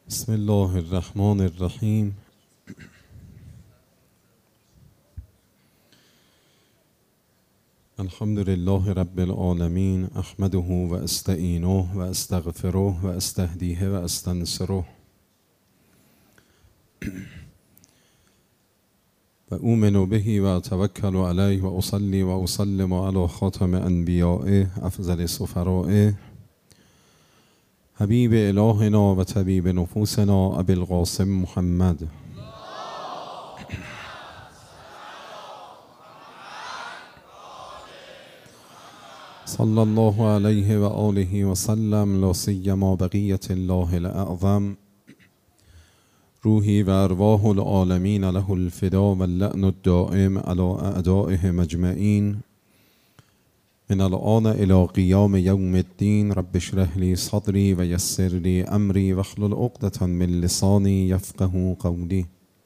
بسم الله الرحمن الرحیم. الحمد لله رب العالمین، احمده و استعینه و استغفره و استهدیه و استنصره و اؤمن به و اتوکل علیه و اصلی و اسلم علی خاتم انبیائه افضل سفرائه حبیب الهنا و طبیب نفوسنا ابی القاسم محمد صلی الله علیه و آله و سلم، لا سیما بقیت الله الاعظم، روحی و ارواح العالمین له الفدا و اللعن الدائم علی اعدائه مجمعین، من الآن الی قیام یوم الدین. رب اشرح لی صدری و یسر لی امری واحلل عقدة من لسانی یفقهوا قولی.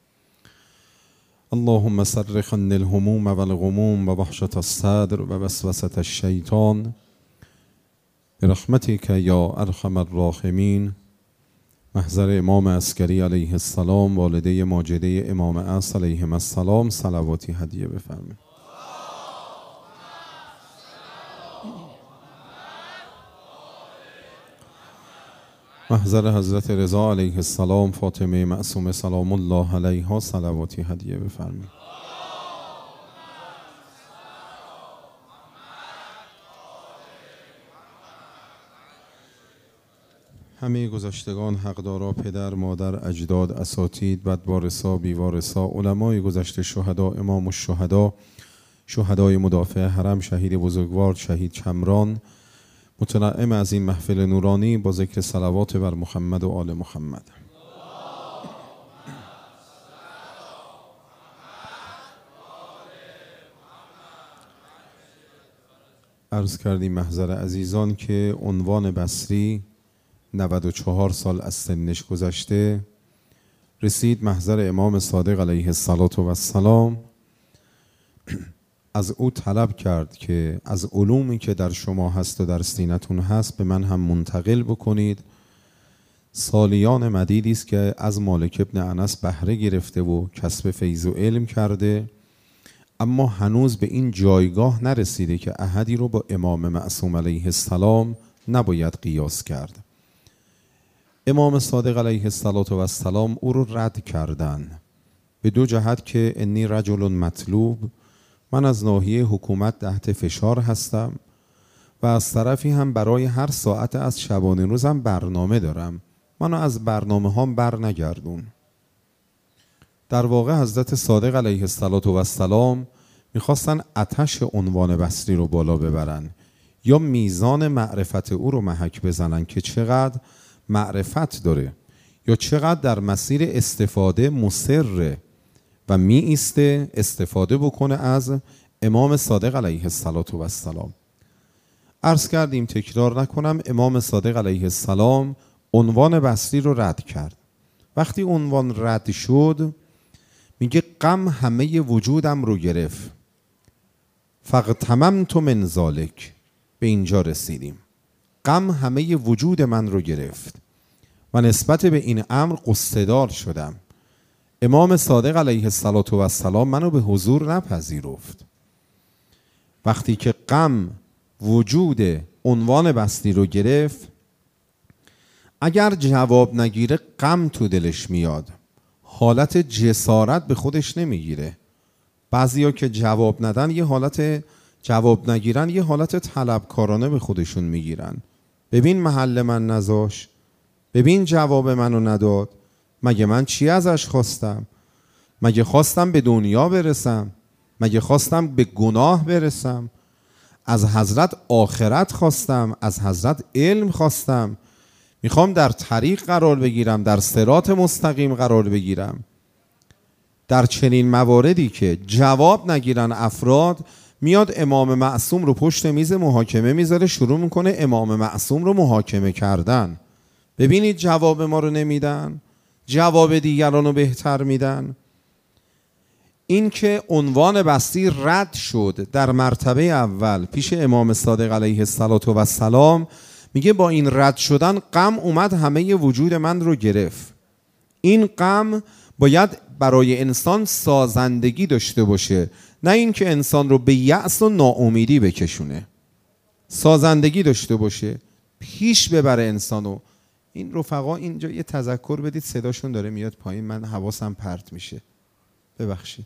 اللهم صرف عني الهموم والغموم و وحشة الصدر و وسوسة الشیطان برحمتک یا ارحم الراحمین. محضر امام عسکری علیه السلام، والده ماجده امام عصر علیهم السلام، صلواتی هدیه بفرمایید. محضر حضرت رضا علیه السلام، فاطمه معصومه سلام الله علیها، صلواتی هدیه بفرمایید. همه گذشتگان، حقدارا، پدر، مادر، اجداد، اساتید، بدوارثا، بیوارثا، علمای گذشته، شهدا، امام الشهدا، شهدای مدافع حرم، شهید بزرگوار، شهید کمران، متنعم از این محفل نورانی با ذکر صلوات بر محمد و آل محمد. عرض کردیم محضر عزیزان که عنوان بصری 94 سال از سنش گذشته، رسید محضر امام صادق علیه السلام. از او طلب کرد که از علومی که در شما هست و در سینتون هست به من هم منتقل بکنید. سالیان مدیدی است که از مالک ابن انس بهره گرفته و کسب فیض و علم کرده، اما هنوز به این جایگاه نرسیده که احدی رو با امام معصوم علیه السلام نباید قیاس کرد. امام صادق علیه السلام او رو رد کردن به دو جهت که انی رجل مطلوب، من از ناحیه حکومت تحت فشار هستم و از طرفی هم برای هر ساعت از شبانه روزم برنامه دارم، منو از برنامه هام بر نگردون. در واقع حضرت صادق علیه السلام میخواستن آتش عنوان بصری رو بالا ببرن یا میزان معرفت او رو محک بزنن که چقدر معرفت داره یا چقدر در مسیر استفاده مصره و می ایسته استفاده بکنه از امام صادق علیه السلام. عرض کردیم تکرار نکنم، امام صادق علیه السلام عنوان بصری رو رد کرد. وقتی عنوان رد شد میگه غم همه وجودم رو گرفت، فاغتممت من ذلک. به اینجا رسیدیم، غم همه وجود من رو گرفت و نسبت به این امر غصه‌دار شدم. امام صادق علیه السلام منو به حضور نپذیرفت. وقتی که غم وجود عنوان بصری رو گرفت، اگر جواب نگیره غم تو دلش میاد، حالت جسارت به خودش نمیگیره. بعضیا که جواب ندن یه حالت جواب نگیرن یه حالت طلبکارانه به خودشون میگیرن. ببین محل من نذاش، ببین جواب منو نداد، مگه من چی ازش خواستم؟ مگه خواستم به دنیا برسم؟ مگه خواستم به گناه برسم؟ از حضرت آخرت خواستم، از حضرت علم خواستم، میخوام در طریق قرار بگیرم، در صراط مستقیم قرار بگیرم. در چنین مواردی که جواب نگیرن افراد، میاد امام معصوم رو پشت میز محاکمه میذاره، شروع میکنه امام معصوم رو محاکمه کردن. ببینید جواب ما رو نمیدن، جواب دیگران رو بهتر میدن. این که عنوان بصری رد شد در مرتبه اول پیش امام صادق علیه السلام، میگه با این رد شدن غم اومد همه وجود من رو گرفت. این غم باید برای انسان سازندگی داشته باشه، نه اینکه انسان رو به یأس و ناامیدی بکشونه. سازندگی داشته باشه، پیش ببره انسانو. این رفقا اینجا یه تذکر بدید، صداشون داره میاد پایین، من حواسم پرت میشه، ببخشید.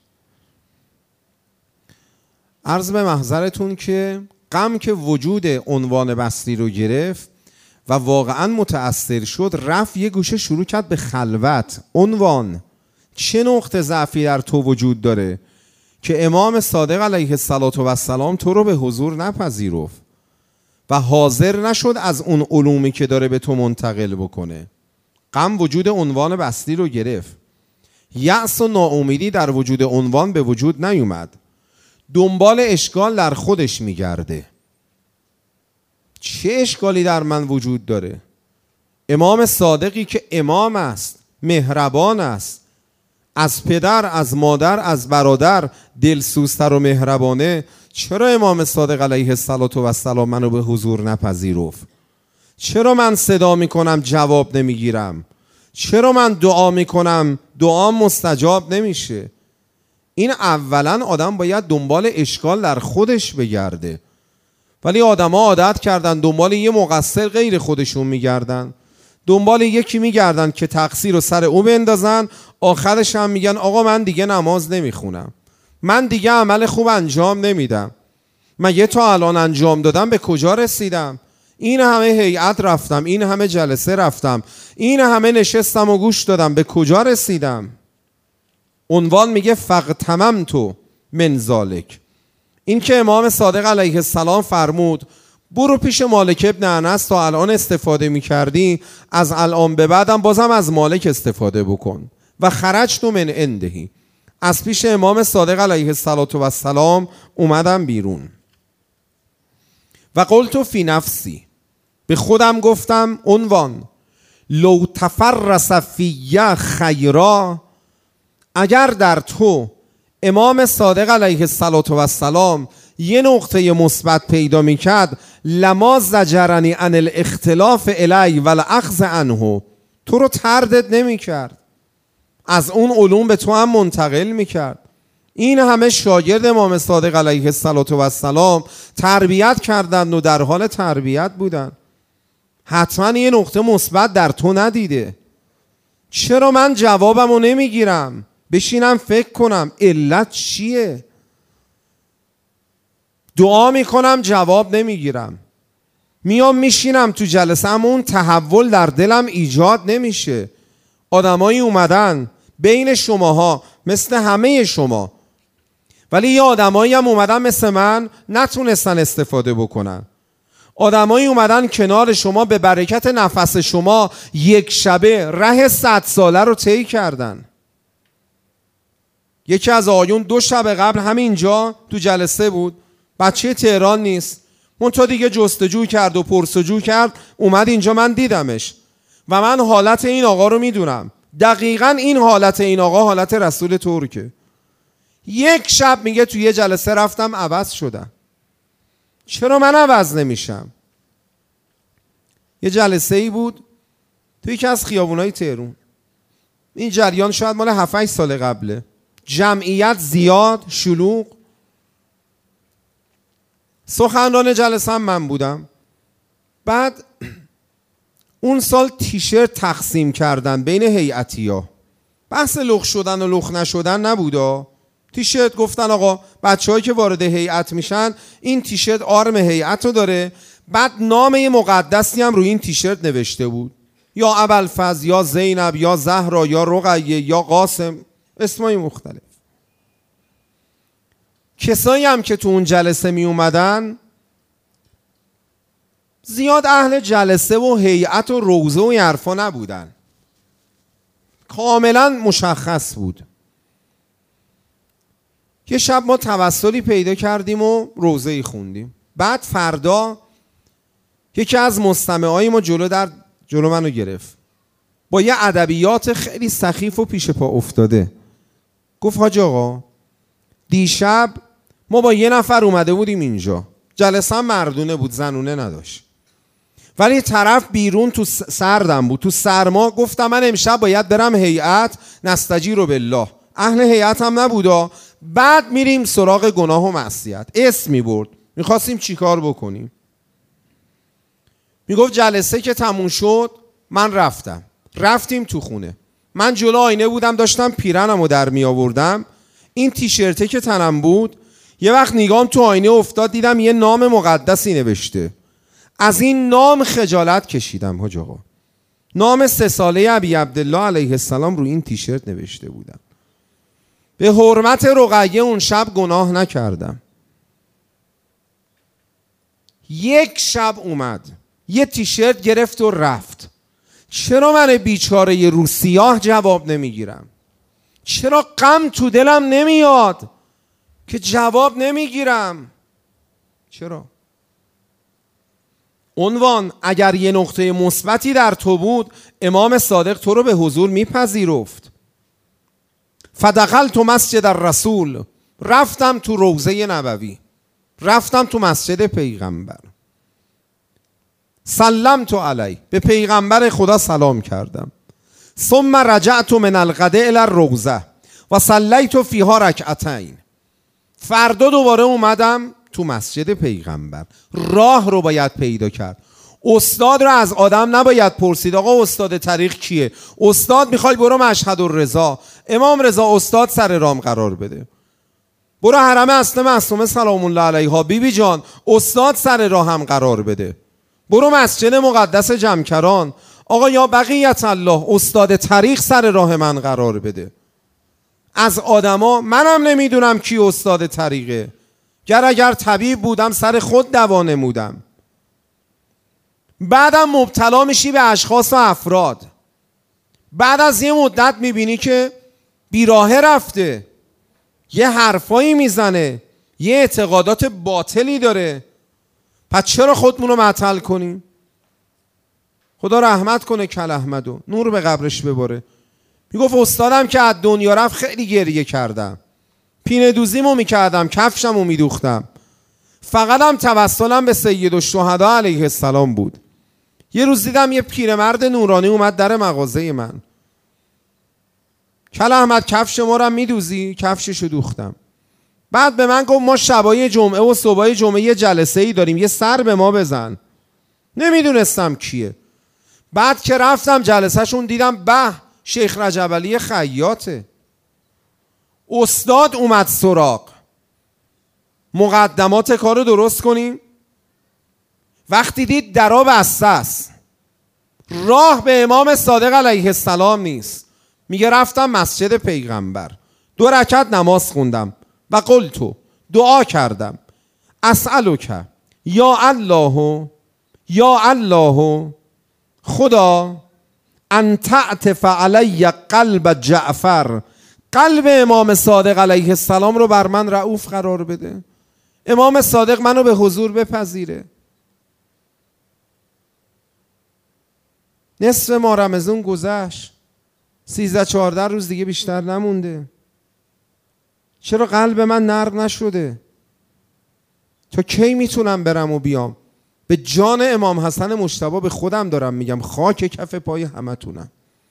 عرض به محضرتون که غم که وجود عنوان بسری رو گرفت و واقعا متأثر شد، رفت یه گوشه شروع کرد به خلوت. عنوان چه نقطه ضعفی در تو وجود داره که امام صادق علیه السلام تو رو به حضور نپذیرفت و حاضر نشد از اون علومی که داره به تو منتقل بکنه؟ غم وجود عنوان بسری رو گرفت. یأس و ناامیدی در وجود عنوان به وجود نیومد، دنبال اشکال در خودش میگرده. چه اشکالی در من وجود داره؟ امام صادقی که امام است، مهربان است، از پدر، از مادر، از برادر دلسوزتر و مهربانه، چرا امام صادق علیه السلام منو به حضور نپذیرفت؟ چرا من صدا میکنم جواب نمیگیرم؟ چرا من دعا میکنم دعا مستجاب نمیشه؟ این اولا آدم باید دنبال اشکال در خودش بگرده، ولی آدما عادت کردن دنبال یه مقصر غیر خودشون میگردن، دنبال یکی میگردن که تقصیر رو سر او بندازن، آخرش هم میگن آقا من دیگه نماز نمیخونم، من دیگه عمل خوب انجام نمیدم، مگه تا الان انجام دادم به کجا رسیدم؟ این همه هیئت رفتم، این همه جلسه رفتم، این همه نشستم و گوش دادم، به کجا رسیدم؟ عنوان میگه فاغتنمت من ذلک. این که امام صادق علیه السلام فرمود برو پیش مالک ابن انس، تا الان استفاده میکردی، از الان به بعدم بازم از مالک استفاده بکن. و خرجت من عنده، از پیش امام صادق علیه السلام اومدم بیرون. و قلت فی نفسی، به خودم گفتم عنوان لو تفرس فی خیرا، اگر در تو امام صادق علیه السلام یه نقطه مثبت پیدا میکرد، لما زجرنی عن الاختلاف الی و الاخذ عنه، تو رو تردد نمیکرد، از اون علوم به تو هم منتقل میکرد. این همه شاگرد امام صادق علیه السلام تربیت کردند و در حال تربیت بودن، حتما یه نقطه مثبت در تو ندیده. چرا من جوابمو نمیگیرم؟ بشینم فکر کنم علت چیه؟ دعا میکنم جواب نمیگیرم، میام میشینم تو جلسه اما اون تحول در دلم ایجاد نمیشه. آدمایی اومدن بین شماها مثل همه شما، ولی یه آدمایی هم اومدن مثل من نتونستن استفاده بکنن. آدمایی اومدن کنار شما به برکت نفس شما یک شبه ره 100 ساله رو طی کردن. یکی از آقایون 2 شب قبل همینجا تو جلسه بود، بچه تهران نیست، منتها دیگه جستجو کرد و پرسجو کرد، اومد اینجا، من دیدمش و من حالت این آقا رو میدونم. دقیقاً این حالت این آقا حالت رسول ترکه. 1 شب میگه توی یه جلسه رفتم عوض شدم. چرا من عوض نمیشم؟ یه جلسه ای بود توی یکی از خیابونای تهران، این جریان شاید مال 7-8 سال قبله، جمعیت زیاد، شلوغ. سخنران جلسه هم من بودم. بعد اون سال تیشرت تقسیم کردن بین هیئتی‌ها، بحث لخ شدن و لخ نشدن نبودا. تیشرت گفتن آقا بچه‌هایی که وارد هیئت میشن این تیشرت آرم هیئت رو داره، بعد نام یه مقدسی هم روی این تیشرت نوشته بود، یا ابوالفضل یا زینب یا زهرا یا رقیه یا قاسم، اسمای مختلف. کسایی هم که تو اون جلسه می اومدن زیاد اهل جلسه و هیئت و روزه و حرفا نبودن، کاملا مشخص بود. یه شب ما توسلی پیدا کردیم و روزه‌ای خوندیم. بعد فردا یکی از مستمعای ما جلو منو گرفت با یه ادبیات خیلی سخیف و پیش پا افتاده. گفت حاج آقا دیشب ما با 1 نفر اومده بودیم اینجا، جلسه هم مردونه بود، زنونه نداشت، ولی طرف بیرون تو سردم بود، تو سرما. گفتم من امشب باید برم هیئت نستجیر بالله. اهل هیئت هم نبودا. بعد میریم سراغ گناه و معصیت. اسم میبرد، میخواستیم چیکار بکنیم. میگفت جلسه که تموم شد من رفتیم تو خونه. من جلو آینه بودم، داشتم پیرنمو در می آوردم. این تیشرته که تنم بود، یه وقت نگام تو آینه افتاد، دیدم یه نام مقدسی نوشته. از این نام خجالت کشیدم حاج آقا. نام 3 ساله ابی عبدالله علیه السلام رو این تیشرت نوشته بودم. به حرمت رقیه اون شب گناه نکردم. یک شب اومد یه تیشرت گرفت و رفت. چرا من بیچاره یه رو سیاه جواب نمیگیرم؟ چرا غم تو دلم نمیاد که جواب نمیگیرم؟ چرا؟ عنوان اگر یه نقطه مثبتی در تو بود، امام صادق تو رو به حضور میپذیرفت. فدخلت مسجد الرسول، رفتم تو روضه نبوی، رفتم تو مسجد پیغمبر. سلمت علی، به پیغمبر خدا سلام کردم. ثم رجعت من الغد الی الروضه و صلیت فیها رکعتین. فردا دوباره اومدم تو مسجد پیغمبر. راه رو باید پیدا کرد. استاد رو از آدم نباید پرسید آقا استاد طریق کیه؟ استاد میخوای برو مشهد الرضا، امام رضا استاد سر رام قرار بده. برو حرم اصل معصومه سلام الله علیها، بیبی جان استاد سر راه هم قرار بده. برو مسجد مقدس جمکران، آقا یا بقیت الله استاد طریق سر راه من قرار بده. از آدما منم نمیدونم کی استاد طریقه. اگر طبیب بودم سر خود دوا نمودم. بعدم مبتلا میشی به اشخاص و افراد. بعد از یه مدت میبینی که بیراهه رفته، یه حرفایی میزنه، یه اعتقادات باطلی داره. پس چرا خودمونو معطل کنیم؟ خدا رحمت کنه کل احمدو، نور به قبرش بباره. میگفت استادم که از دنیا رفت خیلی گریه کردم، پینه دوزیمو میکردم، کفشمو میدوختم، فقط هم توسلم به سید الشهدا علیه السلام بود. یه روز دیدم یه پیرمرد نورانی اومد در مغازه من. کل احمد کفش ما رو میدوزی؟ کفششو دوختم. بعد به من گفت ما شبای جمعه و صبحای جمعه یه جلسه ای داریم، یه سر به ما بزن. نمیدونستم کیه. بعد که رفتم جلسهشون دیدم به شیخ رجب علی خیاطه. استاد اومد سراغ. مقدمات کارو درست کنیم. وقتی دید درا بسته است، راه به امام صادق علیه السلام نیست، میگه رفتم مسجد پیغمبر 2 رکعت نماز خوندم و قلتو دعا کردم اسألک یا الله یا الله خدا ان تعطف علی قلب جعفر، قلب امام صادق علیه السلام رو بر من رؤوف قرار بده. امام صادق منو به حضور بپذیره. نصف ماه رمضان گذشت، 13-14 روز دیگه بیشتر نمونده. چرا قلب من نرم نشده؟ تا کی میتونم برم و بیام؟ به جان امام حسن مجتبی به خودم دارم میگم، خاک کف پای همتونم.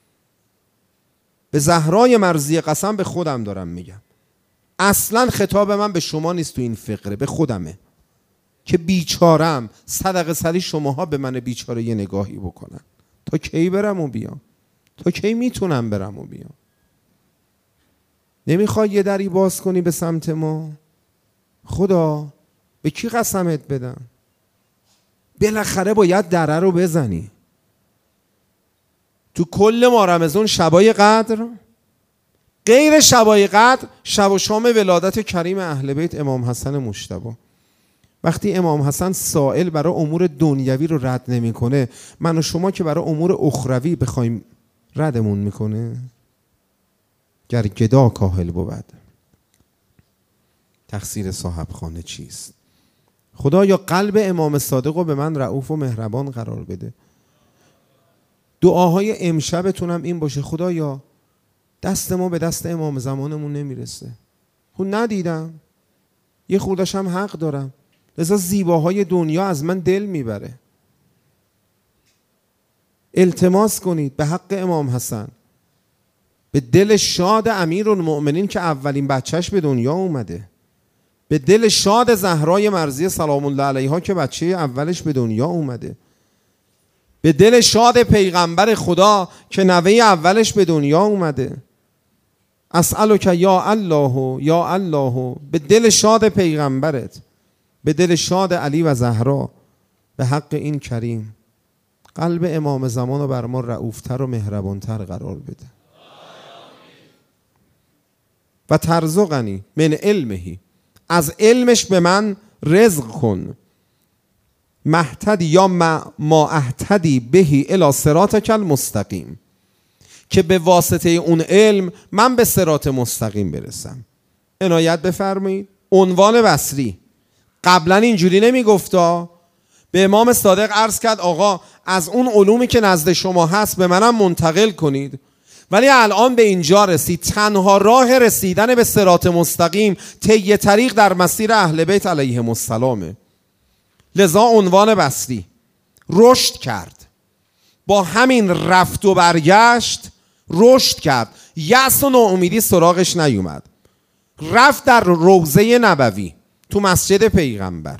به زهرای مرضیه قسم به خودم دارم میگم. اصلا خطاب من به شما نیست تو این فقره، به خودمه که بیچارم. صدقه سری شماها به من بیچاره یه نگاهی بکنن. تا کی برم و بیام؟ تا کی میتونم برم و بیام؟ نمیخوای یه دری باز کنی به سمت ما؟ خدا به کی قسمت بدم؟ بالاخره باید دره رو بزنی. تو کل ماه رمضان شبای قدر، غیر شبای قدر، شب و شام ولادت کریم اهل بیت امام حسن مجتبی. وقتی امام حسن سائل برای امور دنیوی رو رد نمیکنه، من و شما که برای امور اخروی بخوایم ردمون میکنه؟ گر گدا کاهل بود تقصیر صاحب خانه چیست؟ خدایا قلب امام صادق رو به من رؤوف و مهربان قرار بده. دعاهای امشبتونم این باشه، خدایا دست ما به دست امام زمانمون نمیرسه، خود ندیدم، یه خوردش هم حق دارم، لذا زیباهای دنیا از من دل میبره. التماس کنید به حق امام حسن، به دل شاد امیرالمؤمنین که اولین بچهش به دنیا اومده، به دل شاد زهرای مرضیه سلام الله علیها که بچه اولش به دنیا اومده، به دل شاد پیغمبر خدا که نوه اولش به دنیا اومده. اسألک یا الله یا الله، به دل شاد پیغمبرت، به دل شاد علی و زهرا، به حق این کریم قلب امام زمان رو بر ما رئوفتر و مهربانتر قرار بده. و ترزقنی من علمه، از علمش به من رزق کن، محتدی یا ما اهتدی بهی الی صراطک المستقیم، که به واسطه اون علم من به صراط مستقیم برسم. عنایت بفرمایید. عنوان بصری قبلا اینجوری نمیگفتا، به امام صادق عرض کرد آقا از اون علومی که نزد شما هست به منم منتقل کنید، ولی الان به اینجا رسید تنها راه رسیدن به صراط مستقیم طی طریق در مسیر اهل بیت علیهم السلامه. لذا عنوان بصری رشد کرد، با همین رفت و برگشت رشد کرد، یأس و ناامیدی سراغش نیومد. رفت در روضه نبوی تو مسجد پیغمبر،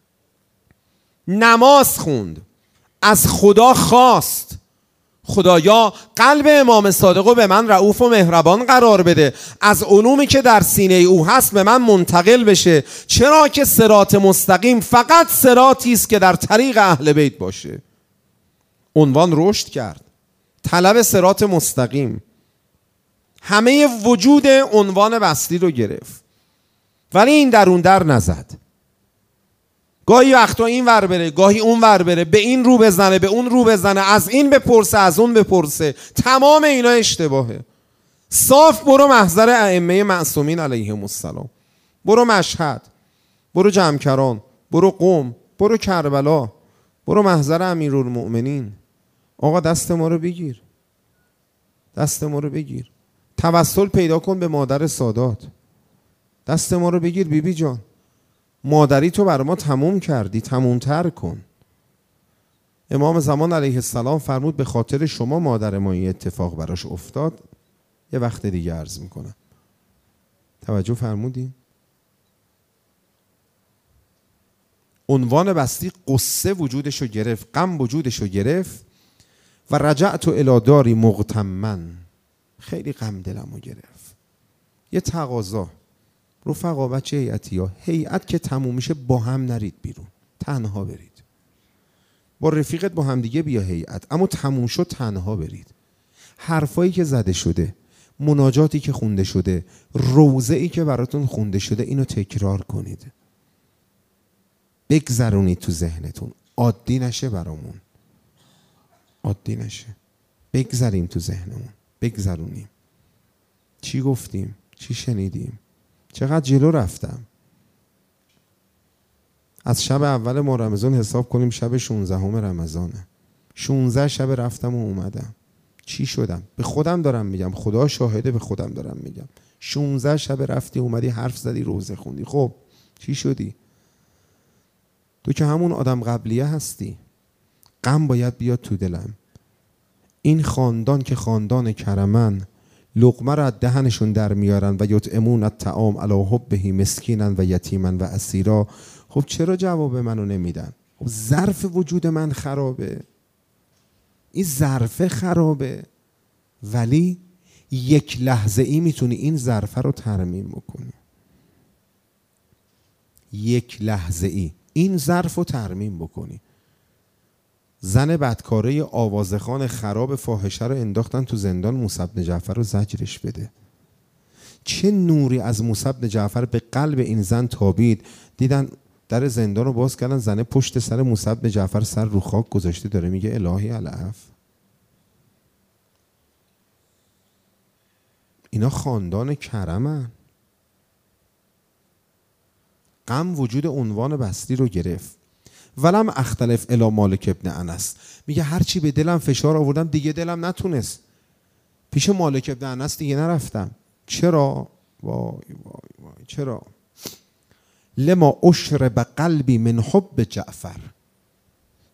نماز خوند، از خدا خواست خدایا قلب امام صادق به من رؤوف و مهربان قرار بده، از علومی که در سینه او هست به من منتقل بشه، چرا که صراط مستقیم فقط صراطی است که در طریق اهل بیت باشه. عنوان رشد کرد، طلب صراط مستقیم، همه وجود عنوان بصری رو گرفت، ولی این درون در نزد. گاهی وقتا این ور بره، گاهی اون ور بره، به این رو بزنه به اون رو بزنه، از این بپرسه از اون بپرسه، تمام اینا اشتباهه. صاف برو محضر ائمه معصومین علیهم السلام، برو مشهد، برو جمکران، برو قم، برو کربلا، برو محضر امیرالمؤمنین. آقا دست ما رو بگیر، دست ما رو بگیر، توسل پیدا کن به مادر سادات، دست ما رو بگیر بیبی جان، مادری تو بر ما تموم کردی، تمومتر کن. امام زمان علیه السلام فرمود به خاطر شما مادر ما این اتفاق براش افتاد. یه وقت دیگه عرض میکنم. توجه فرمودی؟ عنوان بستی قصه وجودشو گرفت، غم وجودشو گرفت و رجعت الی داری مغتمن، خیلی غم دلمو گرفت. یه تقاضا رفقا بچه هیئتی ها، هیئت که تموم میشه با هم نرید بیرون، تنها برید. با رفیقت با هم دیگه بیا هیئت، اما تموم شد تنها برید. حرفایی که زده شده، مناجاتی که خونده شده، روضه‌ای که براتون خونده شده، اینو تکرار کنید، بگذرونید تو ذهنتون، عادی نشه برامون، عادی نشه، بگذاریم تو ذهنمون، بگذرونیم. چی گفتیم؟ چی شنیدیم؟ چقدر جلو رفتم؟ از شب اول ماه رمضان حساب کنیم شب 16 رمضانه، 16 شب رفتم و اومدم. چی شدم؟ به خودم دارم میگم، خدا شاهده، به خودم دارم میگم. 16 شب رفتی اومدی حرف زدی روزه خوندی، خب چی شدی؟ تو که همون آدم قبلیه هستی. غم باید بیاد تو دلم. این خاندان که خاندان کرمن، لقمه را دهنشون در میارن و یطعمون الطعام علی حبه مسکینا و یتیما و اسیرا. خب چرا جواب منو نمیدن؟ خب ظرف وجود من خرابه، این ظرف خرابه، ولی یک لحظه ای میتونی این ظرف رو ترمیم بکنی. یک لحظه ای این ظرف رو ترمیم بکنی. زن بدکاره آوازخان خراب فاحشه رو انداختن تو زندان، موسی بن جعفر رو زجرش بده. چه نوری از موسی بن جعفر به قلب این زن تابید. دیدن در زندان رو باز کردن، زنه پشت سر موسی بن جعفر سر رو خاک گذاشته، داره میگه الهی العفو. اینا خاندان کرمن. غم وجود عنوان بستی رو گرفت. ولم اختلف الی مالک ابن انس، میگه هرچی به دلم فشار آوردم دیگه دلم نتونست، پیش مالک ابن انس دیگه نرفتم. چرا؟ وای وای وای چرا؟ لما اشرب قلبی من حب جعفر،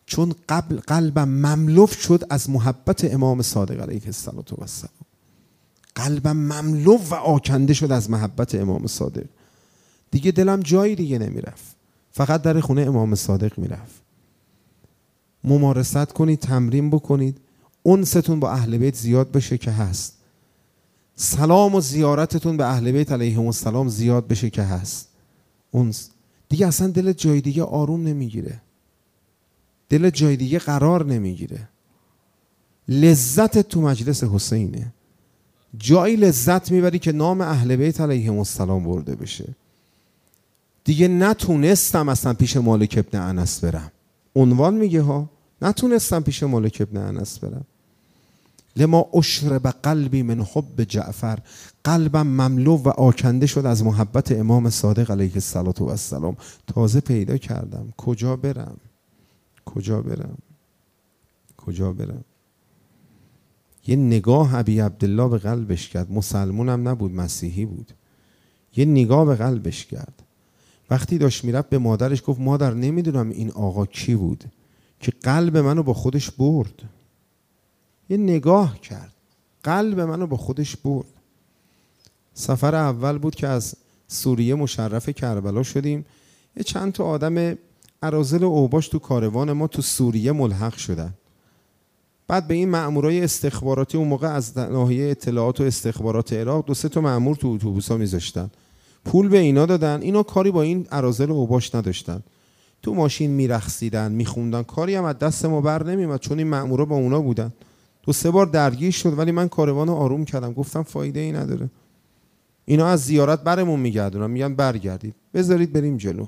چون قلبم مملو شد از محبت امام صادق علیه السلام. قلبم مملو و آکنده شد از محبت امام صادق. دیگه دلم جایی دیگه نمیرفت، فقط در خونه امام صادق میرفت. ممارست کنید، تمرین بکنید، انستون با اهل بیت زیاد بشه که هست. سلام و زیارتتون به اهل بیت علیهم السلام زیاد بشه که هست. انس دیگه اصلا دل جای دیگه آروم نمیگیره، دل جای دیگه قرار نمیگیره. لذت تو مجلس حسینه. جایی لذت میبری که نام اهل بیت علیهم السلام برده بشه. دیگه نتونستم اصلا پیش مالک ابن انس برم. عنوان میگه ها، نتونستم پیش مالک ابن انس برم. لما اشرب قلبی من حب جعفر، قلبم مملو و آکنده شد از محبت امام صادق علیه السلام. تازه پیدا کردم کجا برم، کجا برم، کجا برم. یه نگاه ابی عبدالله به قلبش کرد. مسلمونم نبود، مسیحی بود. یه نگاه به قلبش کرد. وقتی داشت میرفت به مادرش گفت مادر نمیدونم این آقا کی بود که قلب منو با خودش برد. یه نگاه کرد، قلب منو با خودش برد. سفر اول بود که از سوریه مشرف کربلا شدیم. یه چند تا آدم اراذل اوباش تو کاروان ما تو سوریه ملحق شدن. بعد به این مأمورای استخباراتی اون موقع از ناحیه اطلاعات و استخبارات عراق 2-3 تا مأمور تو اتوبوسا میذاشتن، پول به اینا دادن. اینا کاری با این اراذل اوباش نداشتن، تو ماشین میرقصیدن، میخوندن، کاری هم از دست ما بر نمیومد چون این مأمورا با اونا بودن. 2-3 بار درگیر شد ولی من کاروانو آروم کردم، گفتم فایده ای نداره. اینا از زیارت برمون میگردونن، میگن برگردید، بذارید بریم جلو.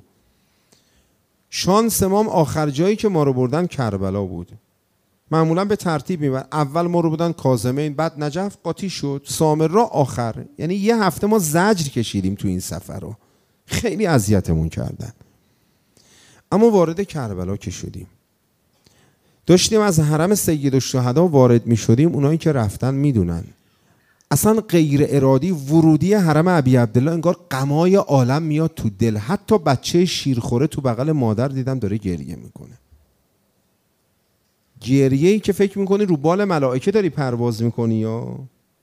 شانس ما آخر جایی که ما رو بردن کربلا بود. معمولا به ترتیب میبرن، اول ما رو بودن کاظمین، بعد نجف، قاطی شد، سامرا آخر. یعنی یه هفته ما زجر کشیدیم تو این سفر رو، خیلی اذیتمون کردن. اما وارد کربلا که شدیم، داشتیم از حرم سید الشهدا وارد میشدیم. اونایی که رفتن میدونن اصلا غیر ارادی ورودی حرم ابی عبدالله انگار غمای عالم میاد تو دل. حتی بچه شیرخوره تو بغل مادر دیدم داره گریه میکنه. گریه‌ای که فکر میکنی رو بال ملائکه داری پرواز میکنی یا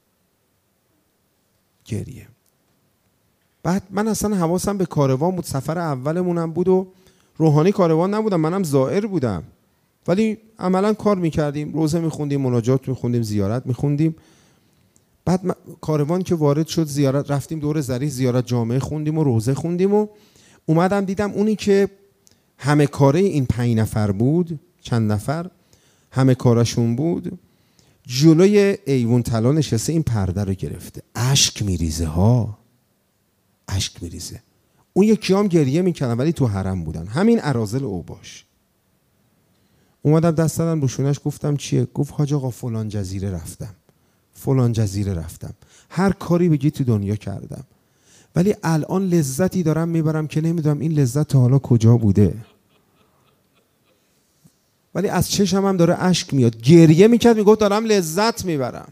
گریه. بعد من اصلا حواسم به کاروان بود، سفر اولمونم بود و روحانی کاروان نبودم، منم زائر بودم، ولی عملا کار میکردیم، روزه میخوندیم، مناجات میخوندیم، زیارت میخوندیم. بعد کاروان که وارد شد زیارت رفتیم، دور ذریح زیارت جامعه خوندیم و روزه خوندیم و اومدم دیدم اونی که همه کاره این 5 نفر بود، چند نفر همه کارشون بود، جلوی ایوون طلا نشسته، این پرده رو گرفته، اشک میریزه ها، اشک میریزه. اون یکی هم گریه میکردن ولی تو حرم بودن، همین اراذل اوباش. اومدم دست دادم روشونش، گفتم چیه؟ گفت حاج آقا فلان جزیره رفتم، فلان جزیره رفتم، هر کاری بگی تو دنیا کردم، ولی الان لذتی دارم میبرم که نمیدونم این لذت حالا کجا بوده. ولی از چشم هم داره اشک میاد. گریه میکرد، میگفت دارم لذت میبرم.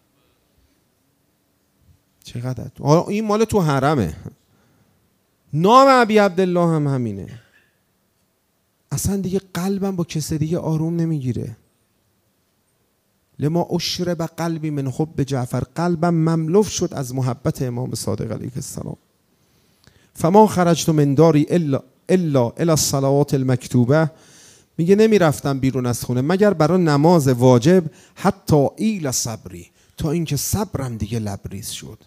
چقدر این مال تو حرمه. نام ابی عبدالله هم همینه. اصلا دیگه قلبم با کسی دیگه آروم نمیگیره. لما اشرب قلبی من حب جعفر، قلبم مملو شد از محبت امام صادق علیه السلام. فما خرجت من داری الا الی الصلوات المکتوبه، میگه نمی رفتم بیرون از خونه مگر برای نماز واجب، حتی ایل صبری، تا اینکه صبرم دیگه لبریز شد.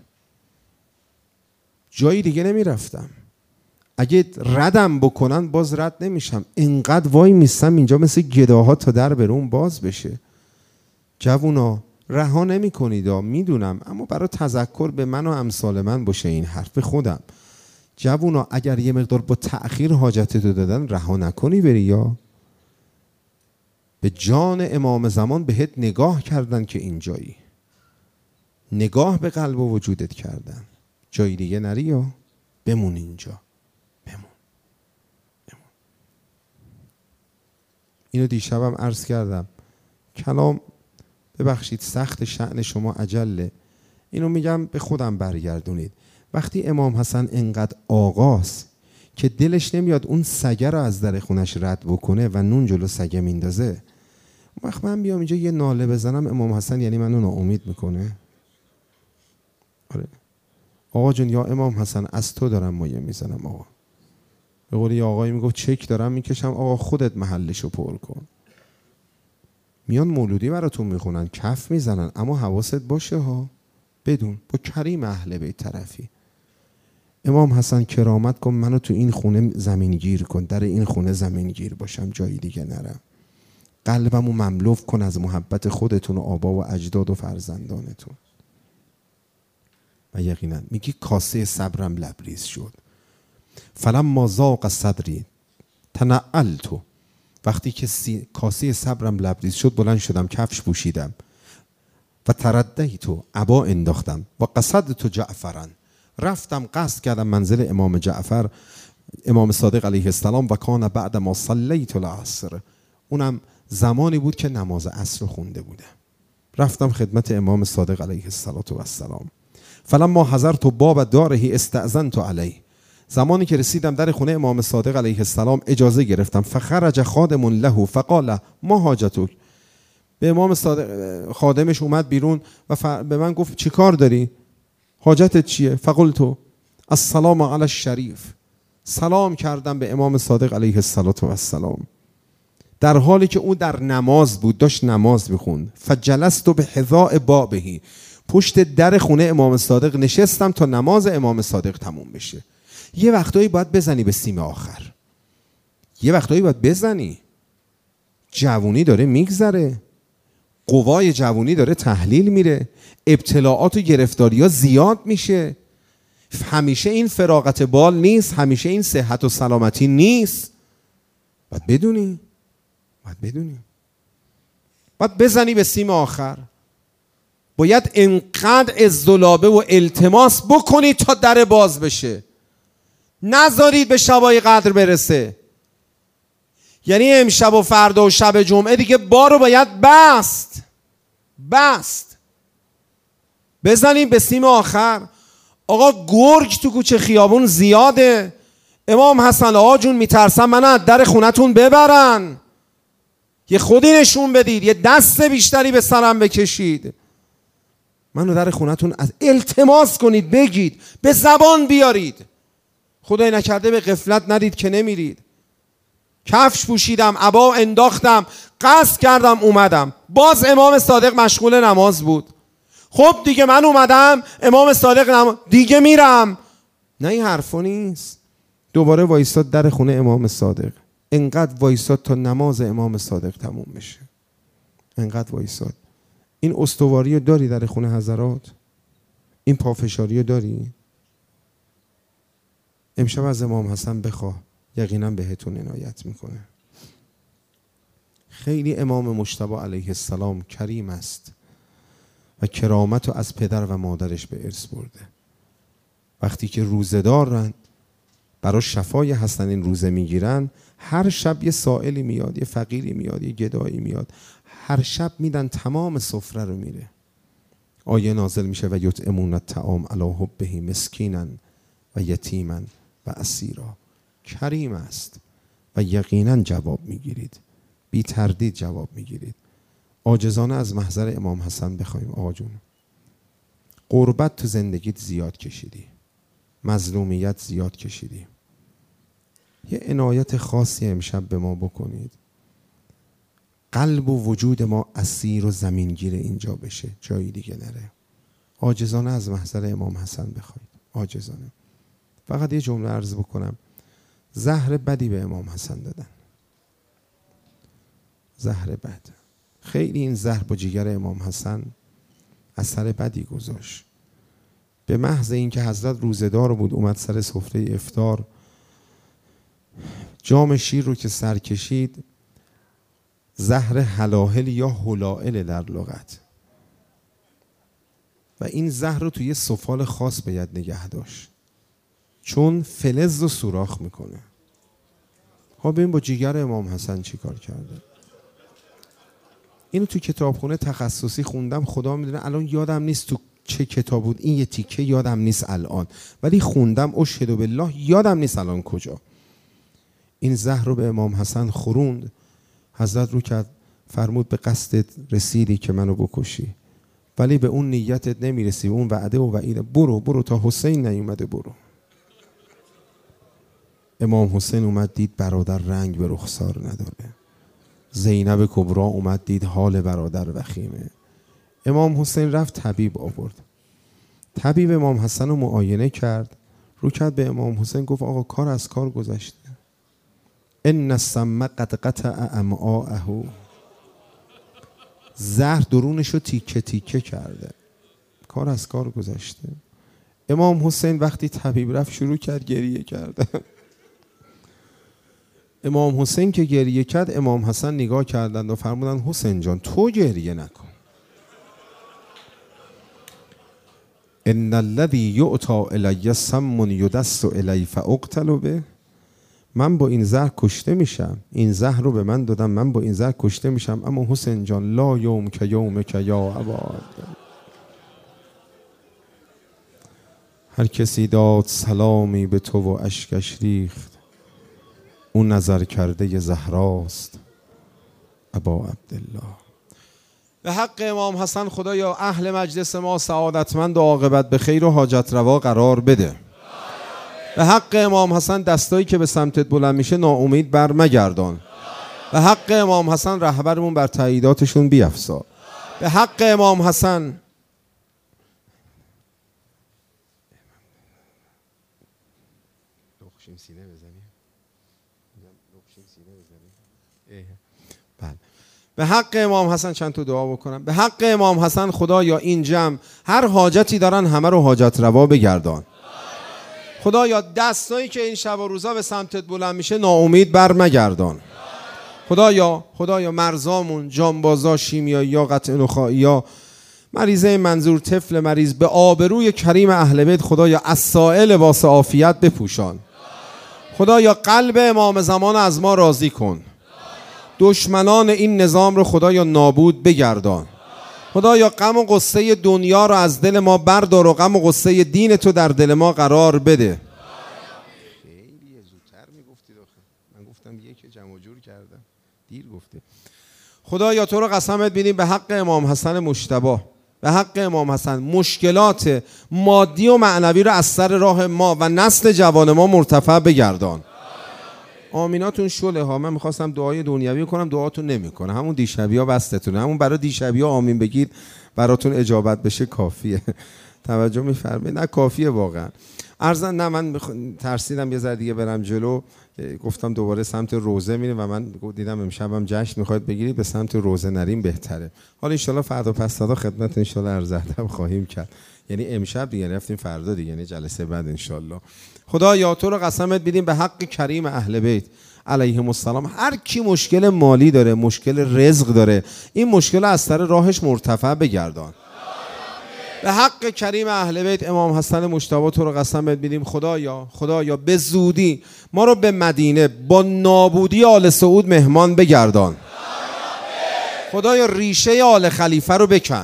جایی دیگه نمی رفتم. اگه ردم بکنن باز رد نمیشم، اینقدر وای میستم اینجا مثل گداها تا در برون باز بشه. جوونا رها نمی کنید، میدونم، اما برای تذکر به من و امثال من باشه این حرف خودم. جوونا اگر یه مقدار با تأخیر حاجتتو دادن رها نکنی بری، یا به جان امام زمان بهت نگاه کردن که اینجایی، نگاه به قلب و وجودت کردن، جایی دیگه نری یا بمون اینجا، بمون. اینو دیشبم عرض کردم، کلام ببخشید سخت، شأن شما عجله، اینو میگم به خودم برگردونید. وقتی امام حسن انقدر آقاست که دلش نمیاد اون سگه رو از در خونش رد بکنه و نون جلو سگه میندازه. وقت من بیام اینجا یه ناله بزنم امام حسن یعنی منو ناامید میکنه؟ آره آقا جون، یا امام حسن از تو دارم مایه میزنم آقا. به قول یه آقایی میگفت چک دارم میکشم، آقا خودت محلشو پر کن. میان مولودی براتون میخونن، کف میزنن، اما حواست باشه ها، بدون با کریم اهل بیت طرفی. امام حسن کرامت کن منو تو این خونه زمین گیر کن، در این خونه زمین گیر باشم، جایی دیگه نرم. قلبمو مملو کن از محبت خودتون و آبا و اجداد و فرزندانتون. و یقینا میگی کاسه صبرم لبریز شد. فلما ضاق صدری تنعلت، وقتی که کاسه صبرم لبریز شد بلند شدم، کفش پوشیدم. و تردیت، عبا انداختم. و قصدت جعفرا، رفتم قصد کردم منزل امام جعفر امام صادق علیه السلام. و کان بعد ما صلیت العصر، اونم زمانی بود که نماز عصر خونده بودم. رفتم خدمت امام صادق علیه السلام. فلما حضرت باب داره استأذنت علیه، زمانی که رسیدم در خونه امام صادق علیه السلام اجازه گرفتم. فخرج خادم له فقال ما حاجتک، به امام صادق خادمش اومد بیرون و به من گفت چی کار داری؟ حاجتت چیه؟ فقلت السلام علی الشریف، سلام کردم به امام صادق علیه السلام در حالی که اون در نماز بود، داشت نماز میخوند. فجلست به حذاء بابه، پشت در خونه امام صادق نشستم تا نماز امام صادق تموم بشه. یه وقتایی باید بزنی به سیم آخر، یه وقتایی باید بزنی. جوونی داره میگذره، قوای جوونی داره تحلیل میره، ابتلاعات و گرفتاری ها زیاد میشه. همیشه این فراغت بال نیست، همیشه این صحت و سلامتی نیست. باید بدونی، باید بزنی به سیم آخر. باید انقدر الزلابه و التماس بکنید تا در باز بشه، نذارید به شبای قدر برسه. یعنی امشب و فردا و شب جمعه دیگه بارو باید بست. بزنیم به سیم آخر. آقا گرگ تو کوچه خیابون زیاده. امام حسن آقا جون میترسم منو از در خونتون ببرن، یه خودی نشون بدید، یه دست بیشتری به سرم بکشید، منو در خونتون از التماس کنید، بگید، به زبان بیارید. خدای نکرده به غفلت ندید که نمیرید. کفش پوشیدم، عبا انداختم، قصد کردم اومدم. باز امام صادق مشغول نماز بود. خب دیگه من اومدم، امام صادق دیگه میرم. نه این حرفا نیست. دوباره وایساد در خونه امام صادق، انقدر وایساد تا نماز امام صادق تموم بشه. انقدر وایساد. این استواری رو داری در خونه حضرات؟ این پافشاری رو داری؟ امشب از امام حسن بخواه، یقینا بهتون عنایت میکنه. خیلی امام مجتبی علیه السلام کریم است و کرامت رو از پدر و مادرش به ارث برده. وقتی که روزه دارن برای شفای حسنین روزه میگیرن، هر شب یه سائلی میاد، یه فقیری میاد، یه گدایی میاد، هر شب میدن، تمام سفره رو میره. آیه نازل میشه و یطعمون الطعام علی حبه مسکینا و یتیما و اسیرا. کریم است و یقینا جواب میگیرید، بی تردید جواب میگیرید. عاجزانه از محضر امام حسن بخوایم آقا جون، غربت تو زندگیت زیاد کشیدی، مظلومیت زیاد کشیدی، یه عنایت خاصی امشب به ما بکنید. قلب و وجود ما اسیر و زمینگیر اینجا بشه، جایی دیگه نره. عاجزانه از محضر امام حسن بخواید، عاجزانه. فقط یه جمله عرض بکنم، زهر بدی به امام حسن دادن، زهر بد. خیلی این زهر با جگر امام حسن اثر بدی گذاشت. به محض اینکه حضرت روزه‌دار بود، اومد سر سفره افطار، جام شیر رو که سر کشید، زهر هلاهل یا هلائل در لغت، و این زهر رو توی سفال خاص باید نگه داشت، چون فلز رو سوراخ میکنه. ها ببین با جگر امام حسن چی کار کرده. اینو تو کتابخونه تخصصی خوندم، خدا میدونه الان یادم نیست تو چه کتاب بود، این یه تیکه یادم نیست الان، ولی خوندم اشهد بالله یادم نیست الان کجا. این زهر رو به امام حسن خوروند. حضرت رو کرد فرمود به قصدت رسیدی که منو بکشی، ولی به اون نیتت نمیرسی، اون وعده و وعیده. برو تا حسین نیومده برو. امام حسین اومد دید برادر رنگ به رخسار نداره. زینب کبرا اومد دید حال برادر وخیمه. امام حسین رفت طبیب آورد. طبیب امام حسن رو معاینه کرد، رو کرد به امام حسین گفت آقا کار از کار گذشته. ان السم قد قطع امعاءه. زهر درونش رو تیکه تیکه کرده، کار از کار گذشته. امام حسین وقتی طبیب رفت شروع کرد گریه کرده. امام حسین که گریه کرد امام حسن نگاه کردند و فرمودن حسین جان تو گریه نکن. ان الذی یؤتی الی سم یدس الی فاقتل به. من با این زهر کشته میشم، این زهر رو به من دادم، من با این زهر کشته میشم، اما حسین جان لا یوم که یوم که یا عباد. هر کسی داد سلامی به تو و اشکش ریخت، اون نظر کرده زهراست ابا عبدالله. به حق امام حسن خدایا اهل مجلس ما سعادتمند و عاقبت به خیر و حاجت روا قرار بده. به حق امام حسن دستایی که به سمتت بلند میشه ناامید بر مگردان. به حق امام حسن رهبرمون بر تاییداتشون بیفزا. به حق امام حسن به حق امام حسن چند تا دعا بکنم. به حق امام حسن خدایا این جمع هر حاجتی دارن همه رو حاجت روا بگردان. خدایا دستایی که این شب و روزا به سمتت بلند میشه ناامید بر مگردان. خدایا مرزامون، جانبازا، شیمیایی یا قطع نخاعی یا مریضه منظور طفل مریض به آبروی کریم اهل بیت خدایا از سائل واسه عافیت بپوشان. خدایا قلب امام زمان از ما راضی کن. دشمنان این نظام رو خدایا نابود بگردان. خدایا غم و غصه دنیا رو از دل ما بردار و غم و غصه دین تو در دل ما قرار بده. خیلی زودتر میگفتید آخه، من گفتم یک جمع جور کردم، دیر گفته. خدایا تو رو قسمت بینیم به حق امام حسن مجتبی، به حق امام حسن مشکلات مادی و معنوی رو از سر راه ما و نسل جوان ما مرتفع بگردان. آمیناتون شله ها. من میخواستم دعای دنیوی کنم، دعاتون نمیکنه. همون دیشبی ها بستتونه، همون برای دیشبی ها آمین بگید براتون اجابت بشه کافیه. توجه میفرمایید؟ نه کافیه واقعا. ارزن نه من ترسیدم یه ذره دیگه برم جلو، گفتم دوباره سمت روزه میریم و من دیدم امشبم جشن میخواید بگیرید، به سمت روزه نریم بهتره. حالا ان شاءالله فردا پس فردا خدمت ان شاءالله عرض ادب خواهیم کرد. یعنی امشب دیگه رفتیم، فردا دیگه، یعنی جلسه بعد ان شاءالله. خدایا تو رو قسمت بدیم به حق کریم اهل بیت علیهم السلام، هر کی مشکل مالی داره، مشکل رزق داره، این مشکل از سر راهش مرتفع بگردان. به حق کریم اهل بیت امام حسن مجتبی تو رو قسمت بدیم خدایا به زودی ما رو به مدینه با نابودی آل سعود مهمان بگردان. خدایا ریشه آل خلیفه رو بکن.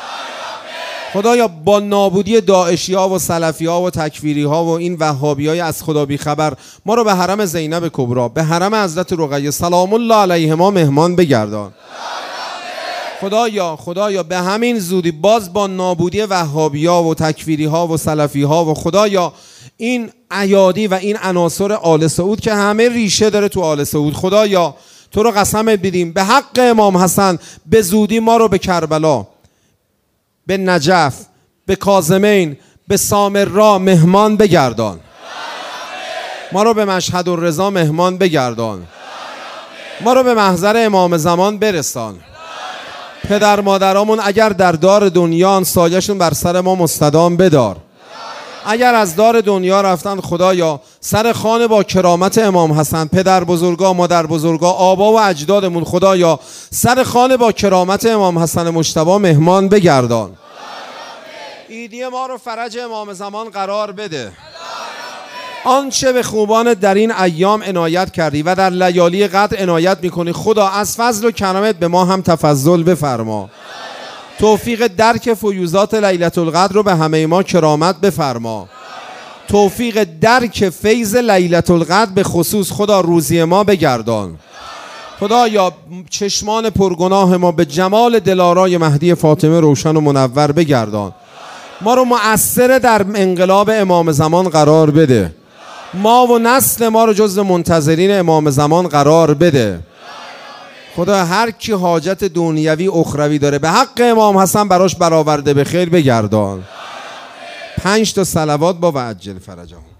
خدایا با نابودی داعشی ها و سلفی ها و تکفیری ها و این وهابی های از خدا بی خبر ما رو به حرم زینب کبرا، به حرم حضرت رقیه سلام الله علیهما مهمان بگردان. خدایا به همین زودی باز با نابودی وهابی ها و تکفیری ها و سلفی ها و خدایا این ایادی و این عناصر آل سعود که همه ریشه داره تو آل سعود، خدایا تو رو قسمت بدیم به حق امام حسن به زودی ما رو به کربلا، به نجف، به کاظمین، به سامرا مهمان بگردان. ما رو به مشهد الرضا مهمان بگردان. ما رو به محضر امام زمان برسان. پدر مادرامون اگر در دار دنیان سایه‌شون بر سر ما مستدام بدار. اگر از دار دنیا رفتن خدایا سر خانه با کرامت امام حسن، پدر بزرگا، مادر بزرگا، آبا و اجدادمون خدایا سر خانه با کرامت امام حسن مجتبی مهمان بگردان. ایدی ما رو فرج امام زمان قرار بده. آنچه به خوبان در این ایام عنایت کردی و در لیالی قدر عنایت میکنی خدا از فضل و کرمت به ما هم تفضل بفرما. توفیق درک فیوزات لیلة القدر رو به همه ما کرامت بفرما. توفیق درک فیض لیلة القدر به خصوص خدا روزی ما بگردان. خدایا چشمان پرگناه ما به جمال دلارای مهدی فاطمه روشن و منور بگردان. ما رو مؤثر در انقلاب امام زمان قرار بده. ما و نسل ما رو جزو منتظرین امام زمان قرار بده. خدا هر کی حاجت دنیوی اخروی داره به حق امام حسن براش برآورده به خیر بگردان. 5 تا صلوات با وعجل فرجهم.